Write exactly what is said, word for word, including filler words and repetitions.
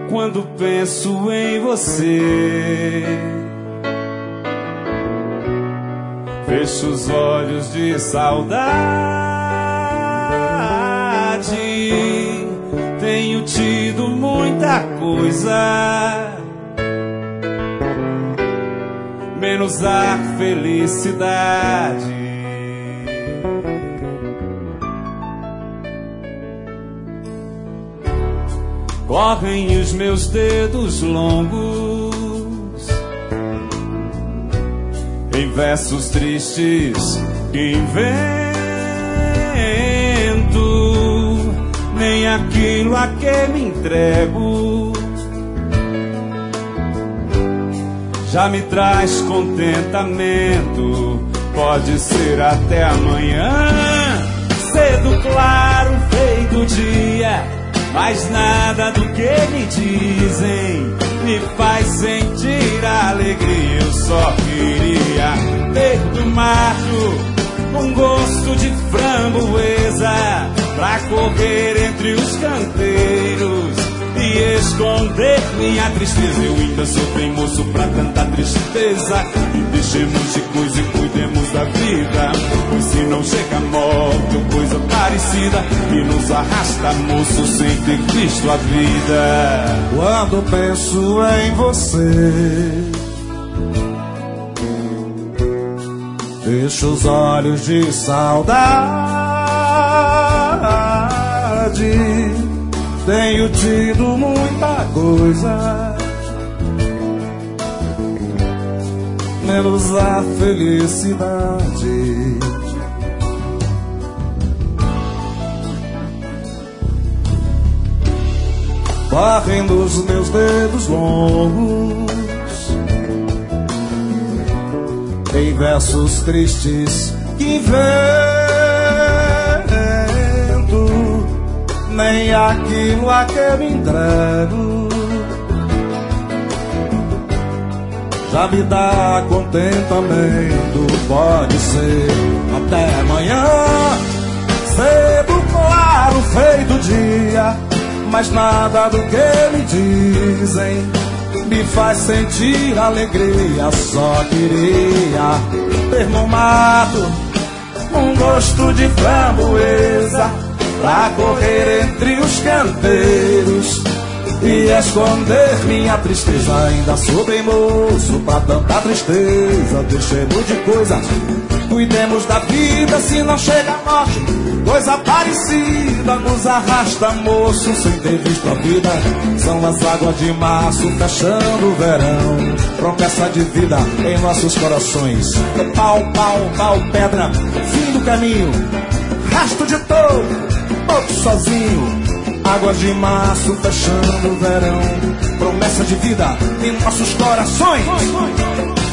quando penso em você. Fecho os olhos de saudade, tenho tido muita coisa, menos a felicidade. Correm os meus dedos longos em versos tristes que invento, nem aquilo a que me entrego já me traz contentamento. Pode ser até amanhã, cedo claro, feito dia, mas nada do que me dizem me faz sentir alegria. Eu só queria ter no mato um gosto de framboesa pra correr entre os canteiros e esconder minha tristeza. Eu ainda sou teimoso pra tanta tristeza. E deixemos de coisa e cuidemos da vida, pois se não chega a morte ou coisa parecida que nos arrasta, moço, sem ter visto a vida. Quando penso em você, fecho os olhos de saudade, tenho tido muita coisa, menos a felicidade. Correm dos meus dedos longos em versos tristes que invento, nem aquilo a que me entrego já me dá contentamento. Pode ser até amanhã, cedo claro, feito dia, mas nada do que me dizem me faz sentir alegria. Só queria ter no mato um gosto de framboesa pra correr entre os canteiros e esconder minha tristeza. Ainda sou bem moço pra tanta tristeza. Deixemos de coisa, cuidemos da vida, se não chega a morte, coisa parecida nos arrasta, moço, sem ter visto a vida. São as águas de março fechando o verão, promessa de vida em nossos corações. Pau, pau, pau, pedra, fim do caminho, rastro de touro, outro sozinho. Águas de março fechando o verão, promessa de vida em nossos corações.